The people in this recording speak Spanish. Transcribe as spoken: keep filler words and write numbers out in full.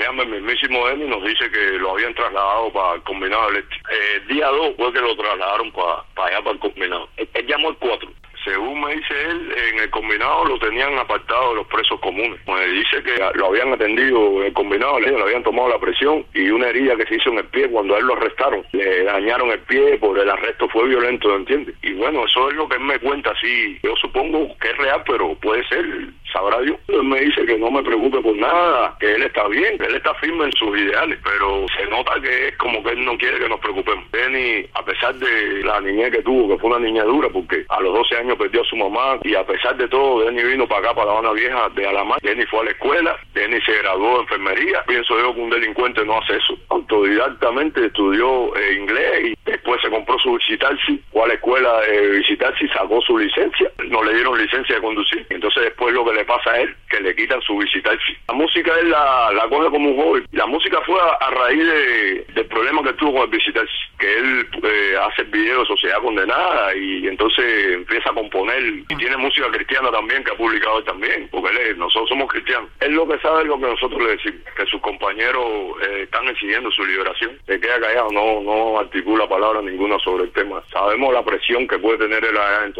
llama el mismísimo él y nos dice que lo habían trasladado para el Combinado del Este. Eh, el día dos fue que lo trasladaron para pa allá, para el Combinado. Él, él llamó el cuatro. Según me dice él, en el Combinado lo tenían apartado de los presos comunes. Me dice que lo habían atendido en el Combinado, le habían tomado la presión y una herida que se hizo en el pie cuando a él lo arrestaron. Le dañaron el pie, por el arresto fue violento, ¿entiendes? Y bueno, eso es lo que él me cuenta, sí. Yo supongo que es real, pero puede ser, sabrá Dios. Él me dice que no me preocupe por nada, que él está bien, que él está firme en sus ideales, pero se nota que es como que él no quiere que nos preocupemos. Denny, a pesar de la niñez que tuvo, que fue una niña dura, porque a los doce años perdió a su mamá, y a pesar de todo, Denny vino para acá, para La Habana Vieja, de Alamar. Denny fue a la escuela, Denny se graduó de enfermería. Pienso yo que un delincuente no hace eso. Autodidactamente estudió eh, inglés y después se compró su visitaxi, fue a la escuela de visitaxi, sacó su licencia, no le dieron licencia de conducir. Entonces después lo que le pasa a él, que le quitan su visitaxi. La música él la, la coge como un hobby. La música fue a, a raíz de, del problema que tuvo con el visitaxi, que él eh, hace el video de Sociedad Condenada y entonces empieza a componer, y tiene música cristiana también que ha publicado él también, porque él es, nosotros somos cristianos. Él lo que sabe es lo que nosotros le decimos, que sus compañeros eh, están exigiendo su liberación. Se queda callado, no, no articula palabra ninguna sobre el tema. Sabemos la presión que puede tener él adentro.